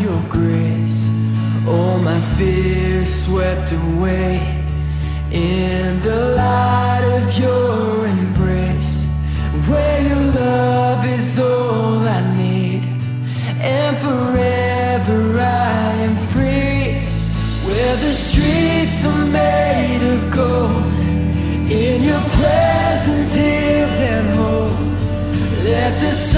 your grace, all my fears swept away in the light of your embrace, where your love is all I need, and forever I am free, where the streets are made of gold, in your presence healed and whole. Let the